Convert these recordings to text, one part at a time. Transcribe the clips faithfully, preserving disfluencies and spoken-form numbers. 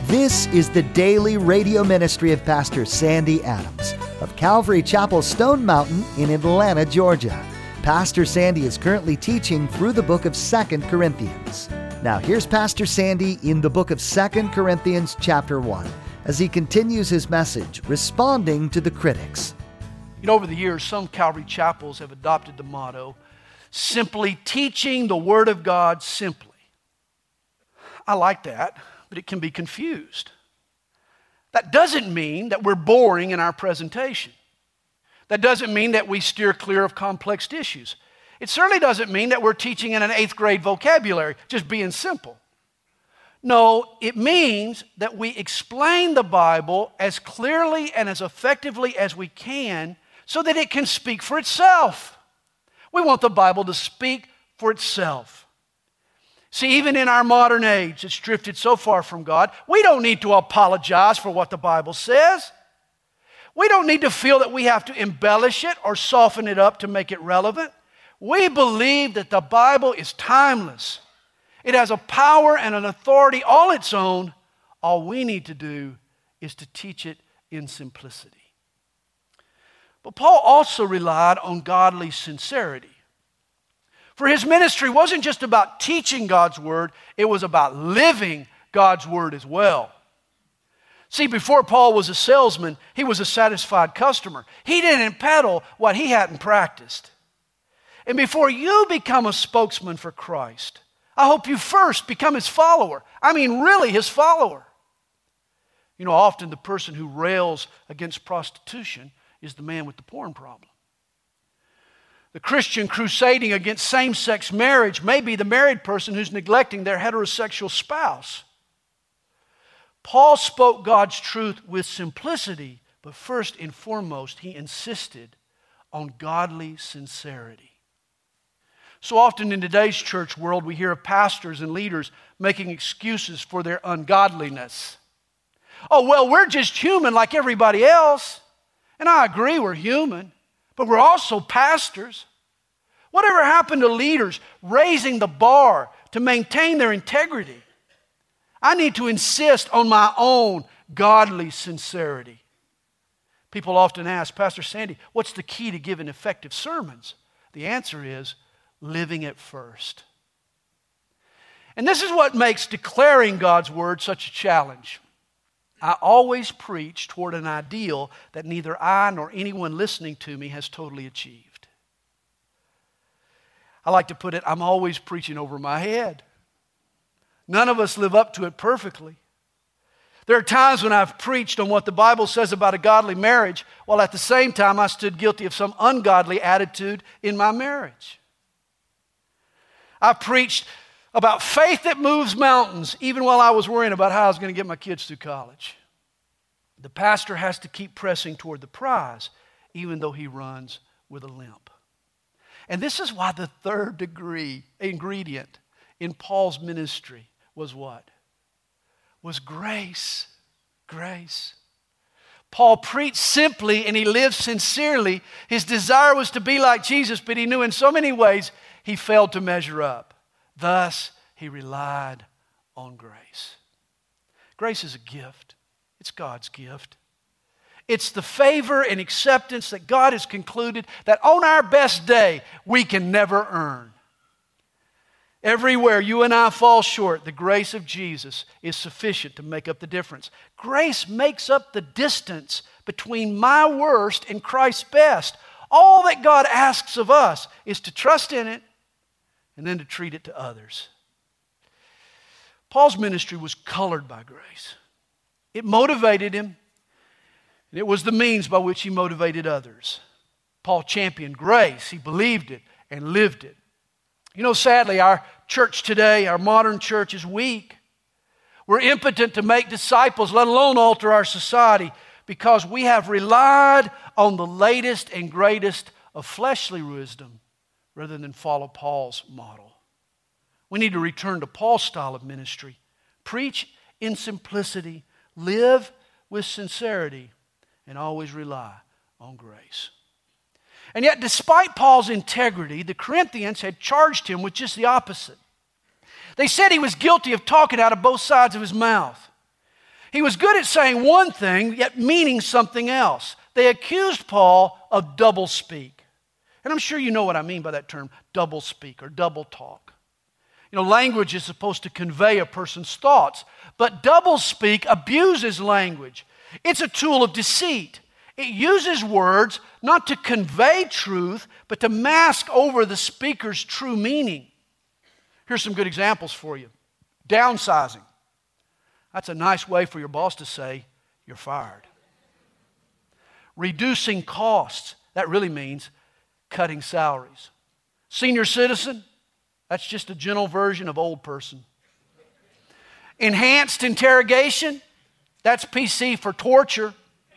This is the daily radio ministry of Pastor Sandy Adams of Calvary Chapel Stone Mountain in Atlanta, Georgia. Pastor Sandy is currently teaching through the book of Second Corinthians. Now here's Pastor Sandy in the book of Second Corinthians chapter one as he continues his message, responding to the critics. You know, over the years, some Calvary chapels have adopted the motto, simply teaching the Word of God simply. I like that, but it can be confused. That doesn't mean that we're boring in our presentation. That doesn't mean that we steer clear of complex issues. It certainly doesn't mean that we're teaching in an eighth grade vocabulary, just being simple. No, it means that we explain the Bible as clearly and as effectively as we can so that it can speak for itself. We want the Bible to speak for itself. See, even in our modern age that's drifted so far from God, we don't need to apologize for what the Bible says. We don't need to feel that we have to embellish it or soften it up to make it relevant. We believe that the Bible is timeless. It has a power and an authority all its own. All we need to do is to teach it in simplicity. But Paul also relied on godly sincerity. For his ministry wasn't just about teaching God's Word, it was about living God's Word as well. See, before Paul was a salesman, he was a satisfied customer. He didn't peddle what he hadn't practiced. And before you become a spokesman for Christ, I hope you first become His follower. I mean, really His follower. You know, often the person who rails against prostitution is the man with the porn problem. The Christian crusading against same-sex marriage may be the married person who's neglecting their heterosexual spouse. Paul spoke God's truth with simplicity, but first and foremost, he insisted on godly sincerity. So often in today's church world, we hear of pastors and leaders making excuses for their ungodliness. Oh, well, we're just human like everybody else. And I agree, we're human, but we're also pastors. Whatever happened to leaders raising the bar to maintain their integrity? I need to insist on my own godly sincerity. People often ask, Pastor Sandy, what's the key to giving effective sermons? The answer is living it first. And this is what makes declaring God's Word such a challenge. I always preach toward an ideal that neither I nor anyone listening to me has totally achieved. I like to put it, I'm always preaching over my head. None of us live up to it perfectly. There are times when I've preached on what the Bible says about a godly marriage, while at the same time I stood guilty of some ungodly attitude in my marriage. I've preached about faith that moves mountains, even while I was worrying about how I was going to get my kids through college. The pastor has to keep pressing toward the prize, even though he runs with a limp. And this is why the third degree ingredient in Paul's ministry was what? Was grace. Grace. Paul preached simply and he lived sincerely. His desire was to be like Jesus, but he knew in so many ways he failed to measure up. Thus, he relied on grace. Grace is a gift. It's God's gift. It's the favor and acceptance that God has concluded that on our best day, we can never earn. Everywhere you and I fall short, the grace of Jesus is sufficient to make up the difference. Grace makes up the distance between my worst and Christ's best. All that God asks of us is to trust in it and then to treat it to others. Paul's ministry was colored by grace. It motivated him, and it was the means by which he motivated others. Paul championed grace. He believed it and lived it. You know, sadly, our church today, our modern church, is weak. We're impotent to make disciples, let alone alter our society, because we have relied on the latest and greatest of fleshly wisdom rather than follow Paul's model. We need to return to Paul's style of ministry. Preach in simplicity, live with sincerity, and always rely on grace. And yet, despite Paul's integrity, the Corinthians had charged him with just the opposite. They said he was guilty of talking out of both sides of his mouth. He was good at saying one thing, yet meaning something else. They accused Paul of doublespeak. And I'm sure you know what I mean by that term, doublespeak or double talk. You know, language is supposed to convey a person's thoughts, but doublespeak abuses language. It's a tool of deceit. It uses words not to convey truth, but to mask over the speaker's true meaning. Here's some good examples for you. Downsizing. That's a nice way for your boss to say, you're fired. Reducing costs. That really means cutting salaries. Senior citizen. That's just a gentle version of old person. Enhanced interrogation. That's P C for torture.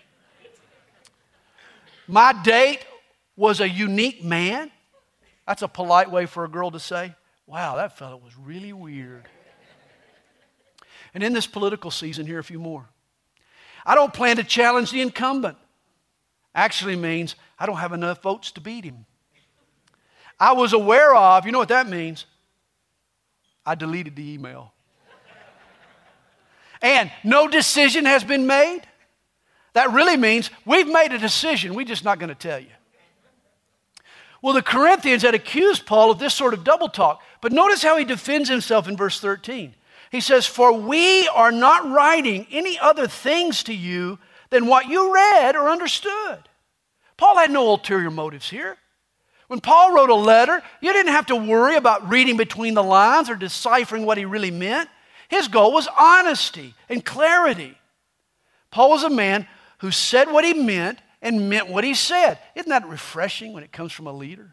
My date was a unique man. That's a polite way for a girl to say, wow, that fellow was really weird. And in this political season, here are a few more. I don't plan to challenge the incumbent. Actually means I don't have enough votes to beat him. I was aware of, you know what that means? I deleted the email. And no decision has been made. That really means we've made a decision, we're just not going to tell you. Well, the Corinthians had accused Paul of this sort of double talk. But notice how he defends himself in verse thirteen. He says, for we are not writing any other things to you than what you read or understood. Paul had no ulterior motives here. When Paul wrote a letter, you didn't have to worry about reading between the lines or deciphering what he really meant. His goal was honesty and clarity. Paul was a man who said what he meant and meant what he said. Isn't that refreshing when it comes from a leader?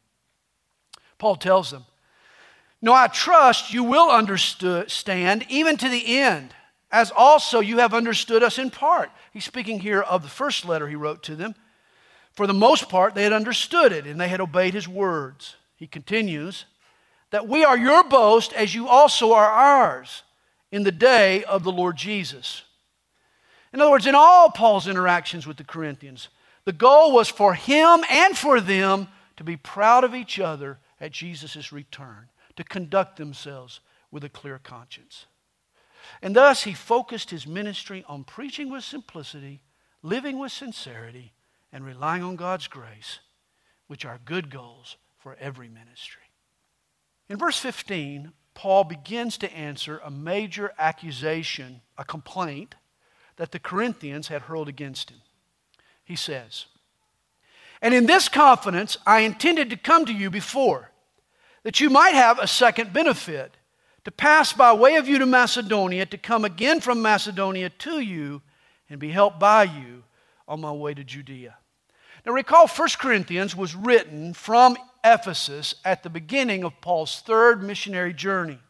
Paul tells them, no, I trust you will understand even to the end, as also you have understood us in part. He's speaking here of the first letter he wrote to them. For the most part, they had understood it and they had obeyed his words. He continues, that we are your boast as you also are ours in the day of the Lord Jesus. In other words, in all Paul's interactions with the Corinthians, the goal was for him and for them to be proud of each other at Jesus' return, to conduct themselves with a clear conscience. And thus he focused his ministry on preaching with simplicity, living with sincerity, and relying on God's grace, which are good goals for every ministry. In verse fifteen, Paul begins to answer a major accusation, a complaint, that the Corinthians had hurled against him. He says, and in this confidence I intended to come to you before, that you might have a second benefit, to pass by way of you to Macedonia, to come again from Macedonia to you, and be helped by you on my way to Judea. Now recall, First Corinthians was written from Ephesus at the beginning of Paul's third missionary journey.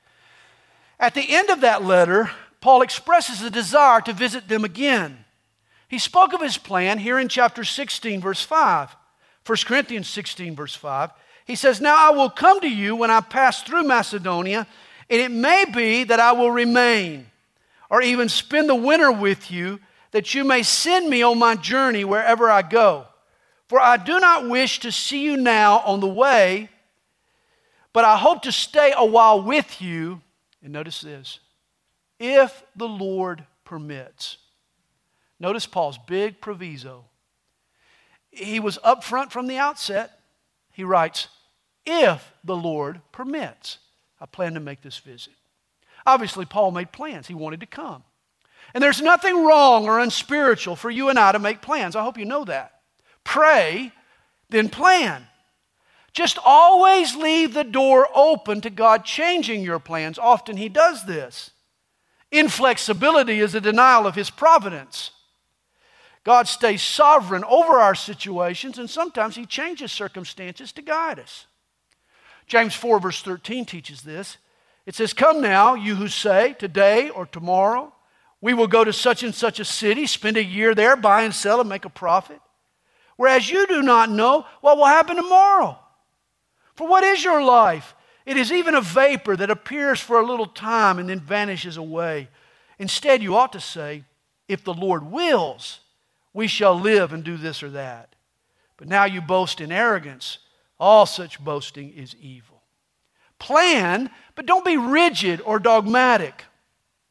At the end of that letter, Paul expresses a desire to visit them again. He spoke of his plan here in chapter sixteen, verse five. First Corinthians sixteen, verse five. He says, now I will come to you when I pass through Macedonia, and it may be that I will remain, or even spend the winter with you, that you may send me on my journey wherever I go. For I do not wish to see you now on the way, but I hope to stay a while with you. And notice this, if the Lord permits. Notice Paul's big proviso. He was upfront from the outset. He writes, if the Lord permits, I plan to make this visit. Obviously, Paul made plans. He wanted to come. And there's nothing wrong or unspiritual for you and I to make plans. I hope you know that. Pray, then plan. Just always leave the door open to God changing your plans. Often He does this. Inflexibility is a denial of His providence. God stays sovereign over our situations, and sometimes He changes circumstances to guide us. James four verse thirteen teaches this. It says, come now, you who say, today or tomorrow, we will go to such and such a city, spend a year there, buy and sell and make a profit. Whereas you do not know what will happen tomorrow. For what is your life? It is even a vapor that appears for a little time and then vanishes away. Instead, you ought to say, if the Lord wills, we shall live and do this or that. But now you boast in arrogance. All such boasting is evil. Plan, but don't be rigid or dogmatic.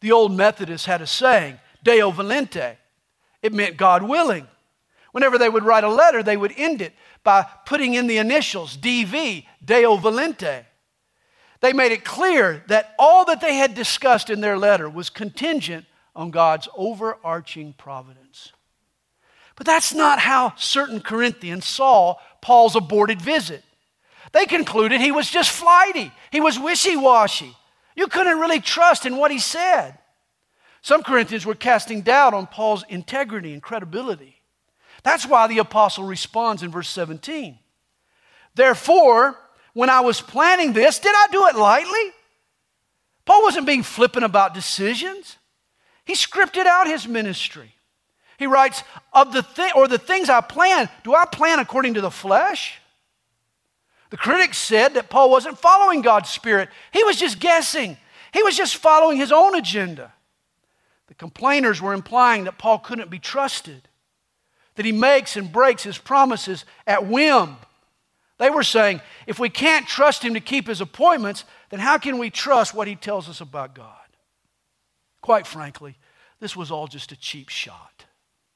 The old Methodists had a saying, Deo volente. It meant God willing. Whenever they would write a letter, they would end it by putting in the initials, D V, Deo volente. They made it clear that all that they had discussed in their letter was contingent on God's overarching providence. But that's not how certain Corinthians saw Paul's aborted visit. They concluded he was just flighty. He was wishy-washy. You couldn't really trust in what he said. Some Corinthians were casting doubt on Paul's integrity and credibility. That's why the apostle responds in verse seventeen. Therefore, when I was planning this, did I do it lightly? Paul wasn't being flippant about decisions. He scripted out his ministry. He writes, of the thi- or the things I plan, do I plan according to the flesh? The critics said that Paul wasn't following God's Spirit. He was just guessing. He was just following his own agenda. The complainers were implying that Paul couldn't be trusted, that he makes and breaks his promises at whim. They were saying, if we can't trust him to keep his appointments, then how can we trust what he tells us about God? Quite frankly, this was all just a cheap shot.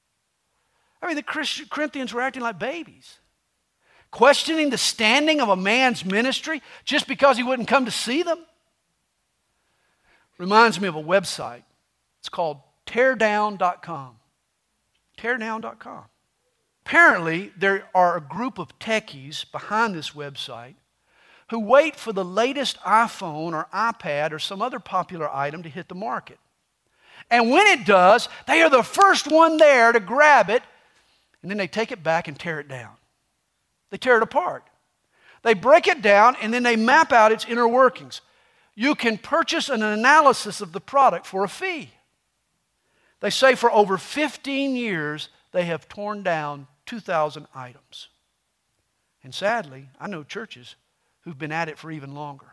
I mean, the Christian Corinthians were acting like babies, questioning the standing of a man's ministry just because he wouldn't come to see them. Reminds me of a website. It's called tear down dot com. tear down dot com. Apparently, there are a group of techies behind this website who wait for the latest iPhone or iPad or some other popular item to hit the market. And when it does, they are the first one there to grab it, and then they take it back and tear it down. They tear it apart. They break it down, and then they map out its inner workings. You can purchase an analysis of the product for a fee. They say for over fifteen years, they have torn down two thousand items. And sadly, I know churches who've been at it for even longer.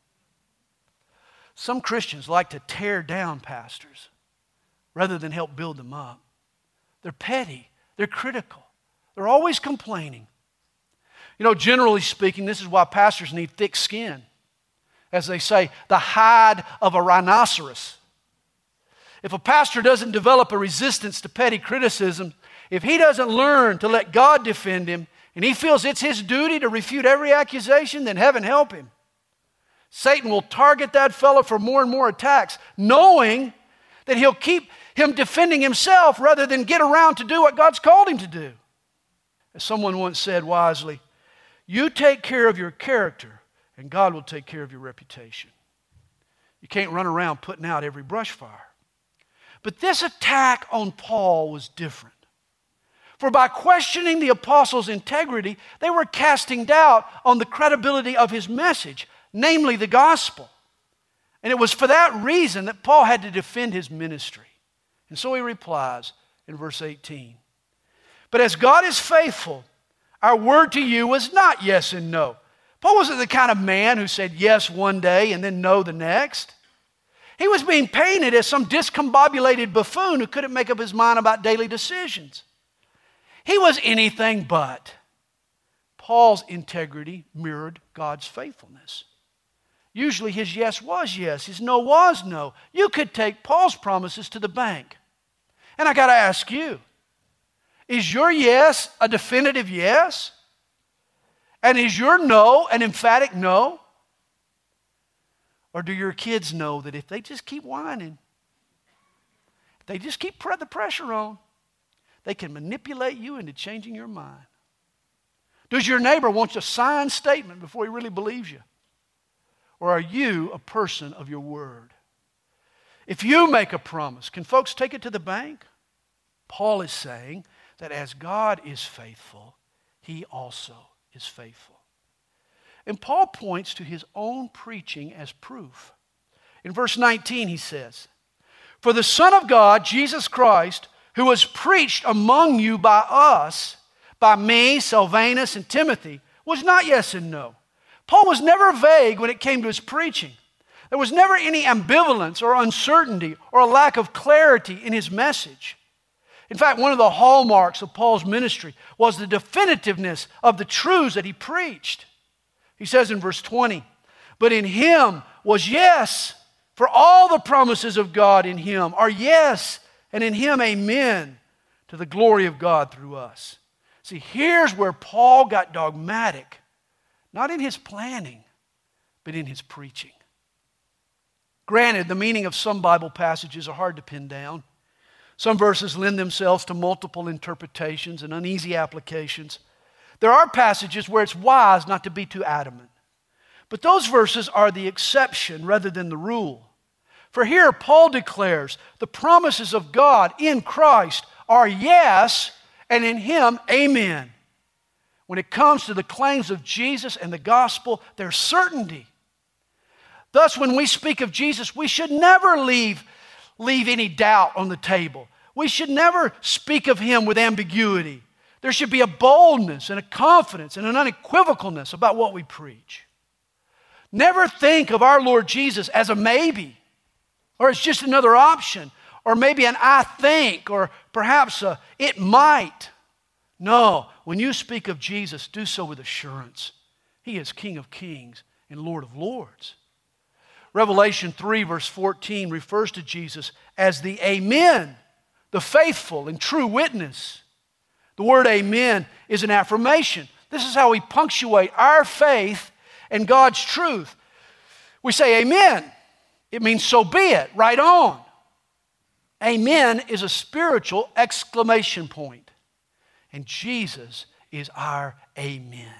Some Christians like to tear down pastors rather than help build them up. They're petty. They're critical. They're always complaining. You know, generally speaking, this is why pastors need thick skin. As they say, the hide of a rhinoceros. If a pastor doesn't develop a resistance to petty criticism, if he doesn't learn to let God defend him, and he feels it's his duty to refute every accusation, then heaven help him. Satan will target that fellow for more and more attacks, knowing that he'll keep him defending himself rather than get around to do what God's called him to do. As someone once said wisely, you take care of your character, and God will take care of your reputation. You can't run around putting out every brush fire. But this attack on Paul was different. For by questioning the apostles' integrity, they were casting doubt on the credibility of his message, namely the gospel. And it was for that reason that Paul had to defend his ministry. And so he replies in verse eighteen. But as God is faithful, our word to you was not yes and no. Paul wasn't the kind of man who said yes one day and then no the next. He was being painted as some discombobulated buffoon who couldn't make up his mind about daily decisions. He was anything but. Paul's integrity mirrored God's faithfulness. Usually his yes was yes, his no was no. You could take Paul's promises to the bank. And I got to ask you, is your yes a definitive yes? And is your no an emphatic no? Or do your kids know that if they just keep whining, if they just keep the pressure on, they can manipulate you into changing your mind? Does your neighbor want a signed statement before he really believes you? Or are you a person of your word? If you make a promise, can folks take it to the bank? Paul is saying that as God is faithful, he also is faithful. And Paul points to his own preaching as proof. In verse nineteen he says, for the Son of God, Jesus Christ, who was preached among you by us, by me, Silvanus, and Timothy, was not yes and no. Paul was never vague when it came to his preaching. There was never any ambivalence or uncertainty or a lack of clarity in his message. In fact, one of the hallmarks of Paul's ministry was the definitiveness of the truths that he preached. He says in verse twenty, but in him was yes, For all the promises of God in Him are yes, and in Him amen, to the glory of God through us. See, here's where Paul got dogmatic, not in his planning, but in his preaching. Granted, the meaning of some Bible passages are hard to pin down. Some verses lend themselves to multiple interpretations and uneasy applications. There are passages where it's wise not to be too adamant. But those verses are the exception rather than the rule. For here, Paul declares the promises of God in Christ are yes, and in Him, amen. When it comes to the claims of Jesus and the gospel, there's certainty. Thus, when we speak of Jesus, we should never leave, leave any doubt on the table. We should never speak of Him with ambiguity. There should be a boldness and a confidence and an unequivocalness about what we preach. Never think of our Lord Jesus as a maybe, or as just another option, or maybe an I think, or perhaps a it might. No, when you speak of Jesus, do so with assurance. He is King of kings and Lord of lords. Revelation three verse fourteen refers to Jesus as the Amen, the faithful and true witness. The word amen is an affirmation. This is how we punctuate our faith and God's truth. We say amen. It means so be it, right on. Amen is a spiritual exclamation point. And Jesus is our amen.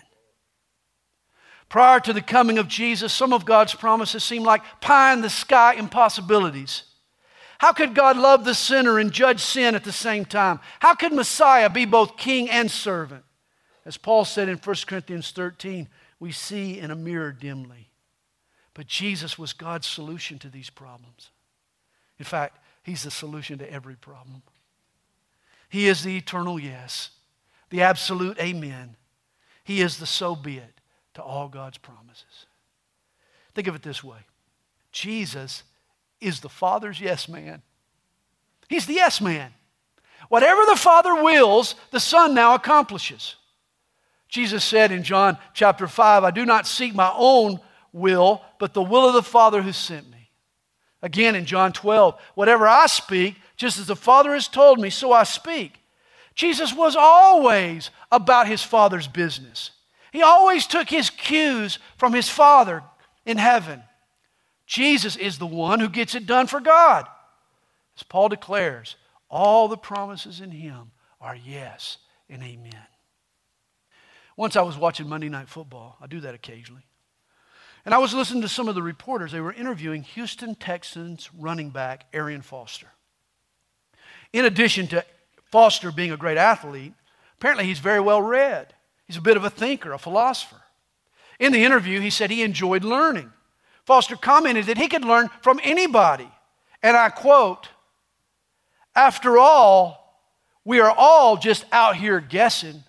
Prior to the coming of Jesus, some of God's promises seemed like pie-in-the-sky impossibilities. How could God love the sinner and judge sin at the same time? How could Messiah be both king and servant? As Paul said in First Corinthians thirteen, we see in a mirror dimly. But Jesus was God's solution to these problems. In fact, He's the solution to every problem. He is the eternal yes, the absolute amen. He is the so be it to all God's promises. Think of it this way. Jesus is the Father's yes man. He's the yes man. Whatever the Father wills, the Son now accomplishes. Jesus said in John chapter five, I do not seek my own will, but the will of the Father who sent me. Again in John twelve, whatever I speak, just as the Father has told me, so I speak. Jesus was always about His Father's business. He always took His cues from His Father in heaven. Jesus is the one who gets it done for God. As Paul declares, all the promises in Him are yes and amen. Once I was watching Monday Night Football. I do that occasionally. And I was listening to some of the reporters. They were interviewing Houston Texans running back Arian Foster. In addition to Foster being a great athlete, apparently he's very well read. He's a bit of a thinker, a philosopher. In the interview, he said he enjoyed learning. Foster commented that he could learn from anybody. And I quote, after all, we are all just out here guessing.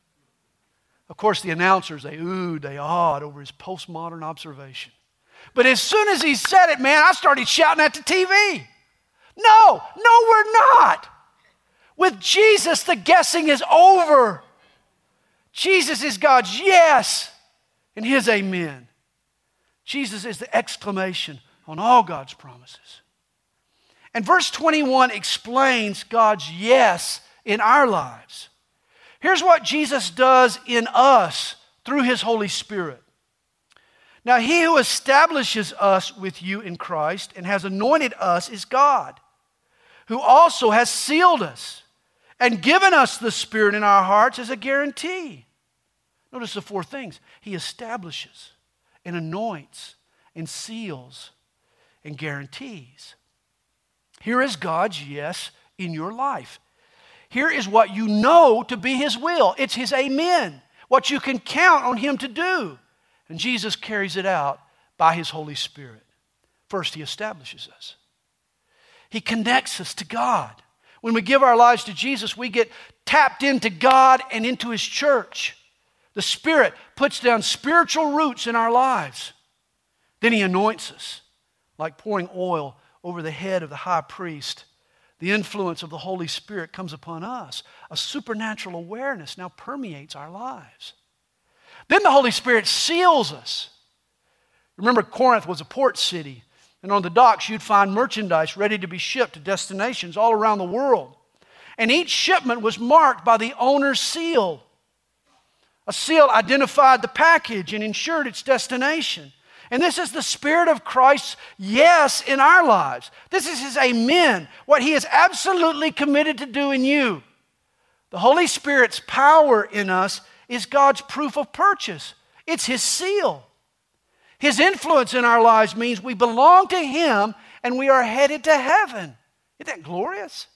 Of course, the announcers, they oohed, they awed over his postmodern observation. But as soon as he said it, man, I started shouting at the T V. No, no, we're not. With Jesus, the guessing is over. Jesus is God's yes and His amen. Jesus is the exclamation on all God's promises. And verse twenty-one explains God's yes in our lives. Here's what Jesus does in us through His Holy Spirit. Now, He who establishes us with you in Christ and has anointed us is God, who also has sealed us and given us the Spirit in our hearts as a guarantee. Notice the four things. He establishes and anoints and seals and guarantees. Here is God's yes in your life. Here is what you know to be His will. It's His amen, what you can count on Him to do. And Jesus carries it out by His Holy Spirit. First, He establishes us. He connects us to God. When we give our lives to Jesus, we get tapped into God and into His church. The Spirit puts down spiritual roots in our lives. Then He anoints us, like pouring oil over the head of the high priest. The influence of the Holy Spirit comes upon us. A supernatural awareness now permeates our lives. Then the Holy Spirit seals us. Remember, Corinth was a port city, And on the docks, you'd find merchandise ready to be shipped to destinations all around the world. And each shipment was marked by the owner's seal. A seal identified the package and ensured its destination. And this is the Spirit of Christ's yes in our lives. This is His amen, what He is absolutely committed to do in you. The Holy Spirit's power in us is God's proof of purchase. It's His seal. His influence in our lives means we belong to Him and we are headed to heaven. Isn't that glorious?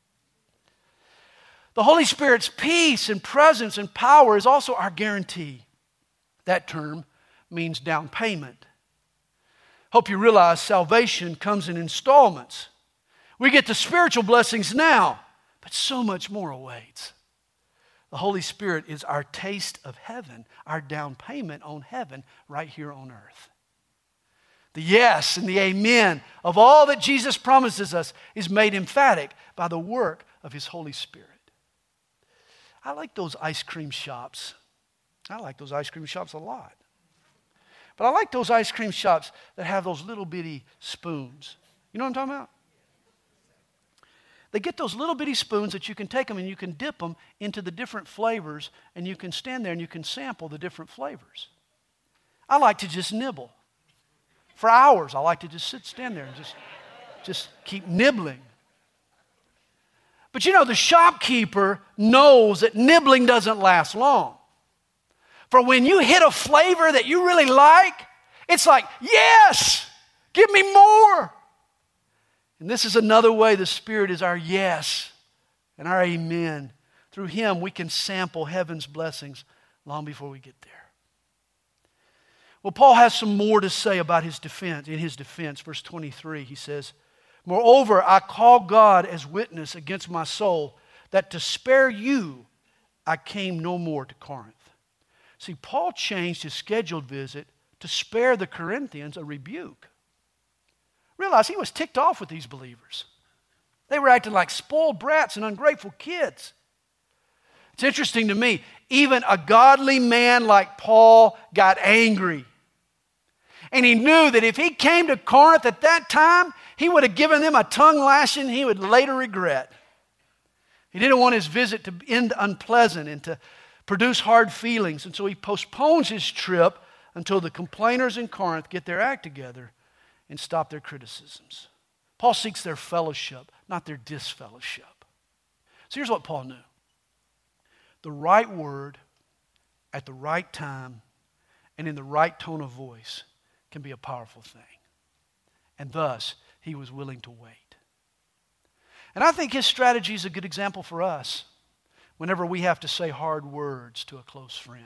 The Holy Spirit's peace and presence and power is also our guarantee. That term means down payment. Hope you realize salvation comes in installments. We get the spiritual blessings now, but so much more awaits. The Holy Spirit is our taste of heaven, our down payment on heaven right here on earth. The yes and the amen of all that Jesus promises us is made emphatic by the work of His Holy Spirit. I like those ice cream shops. I like those ice cream shops a lot. But I like those ice cream shops that have those little bitty spoons. You know what I'm talking about? They get those little bitty spoons that you can take them and you can dip them into the different flavors, and you can stand there and you can sample the different flavors. I like to just nibble. For hours, I like to just sit, stand there and just, just keep nibbling. But you know, the shopkeeper knows that nibbling doesn't last long. For when you hit a flavor that you really like, it's like, yes, give me more. And this is another way the Spirit is our yes and our amen. Through Him, we can sample heaven's blessings long before we get there. Well, Paul has some more to say about his defense. In his defense, verse twenty-three, he says, "Moreover, I call God as witness against my soul that to spare you I came no more to Corinth." See, Paul changed his scheduled visit to spare the Corinthians a rebuke. Realize he was ticked off with these believers. They were acting like spoiled brats and ungrateful kids. It's interesting to me, even a godly man like Paul got angry. And he knew that if he came to Corinth at that time, he would have given them a tongue lashing he would later regret. He didn't want his visit to end unpleasant and to produce hard feelings, and so he postpones his trip until the complainers in Corinth get their act together and stop their criticisms. Paul seeks their fellowship, not their disfellowship. So here's what Paul knew. The right word at the right time and in the right tone of voice can be a powerful thing. And thus, he was willing to wait. And I think his strategy is a good example for us whenever we have to say hard words to a close friend.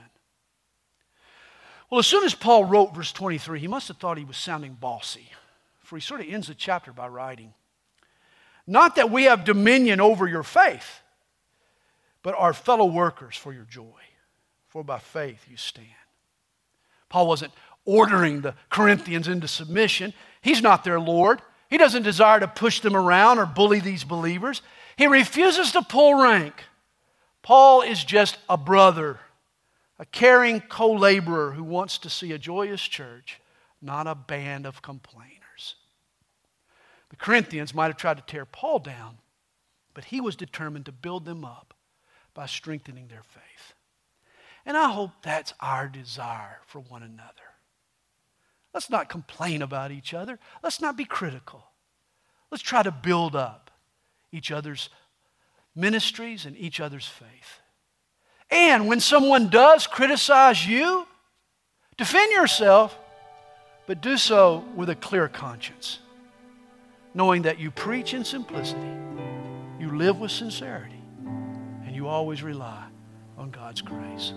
Well, as soon as Paul wrote verse twenty-three, he must have thought he was sounding bossy, for he sort of ends the chapter by writing, "Not that we have dominion over your faith, but are fellow workers for your joy, for by faith you stand." Paul wasn't ordering the Corinthians into submission. He's not their Lord. He doesn't desire to push them around or bully these believers. He refuses to pull rank. Paul is just a brother, a caring co-laborer who wants to see a joyous church, not a band of complainers. The Corinthians might have tried to tear Paul down, but he was determined to build them up by strengthening their faith. And I hope that's our desire for one another. Let's not complain about each other. Let's not be critical. Let's try to build up each other's ministries and each other's faith. And when someone does criticize you, defend yourself, but do so with a clear conscience, knowing that you preach in simplicity, you live with sincerity, and you always rely on God's grace.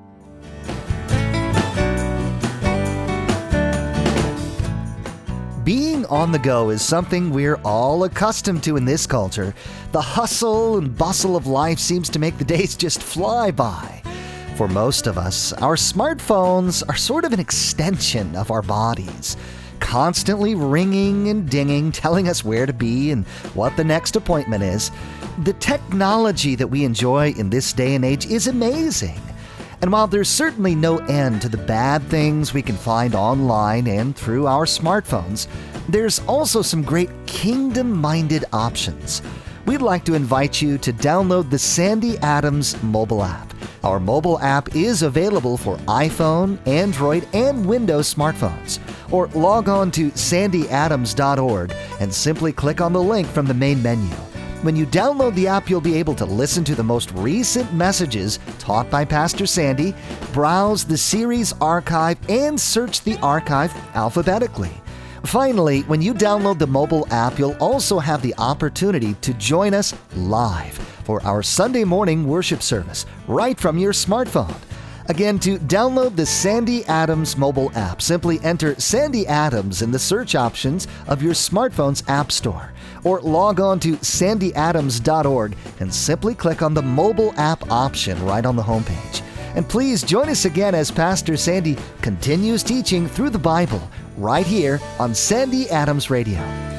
Being on the go is something we're all accustomed to in this culture. The hustle and bustle of life seems to make the days just fly by. For most of us, our smartphones are sort of an extension of our bodies, constantly ringing and dinging, telling us where to be and what the next appointment is. The technology that we enjoy in this day and age is amazing. And while there's certainly no end to the bad things we can find online and through our smartphones, there's also some great kingdom-minded options. We'd like to invite you to download the Sandy Adams mobile app. Our mobile app is available for iPhone, Android, and Windows smartphones. Or log on to sandy adams dot org and simply click on the link from the main menu. When you download the app, you'll be able to listen to the most recent messages taught by Pastor Sandy, browse the series archive, and search the archive alphabetically. Finally, when you download the mobile app, you'll also have the opportunity to join us live for our Sunday morning worship service right from your smartphone. Again, to download the Sandy Adams mobile app, simply enter Sandy Adams in the search options of your smartphone's app store, or log on to sandy adams dot org and simply click on the mobile app option right on the homepage. And please join us again as Pastor Sandy continues teaching through the Bible right here on Sandy Adams Radio.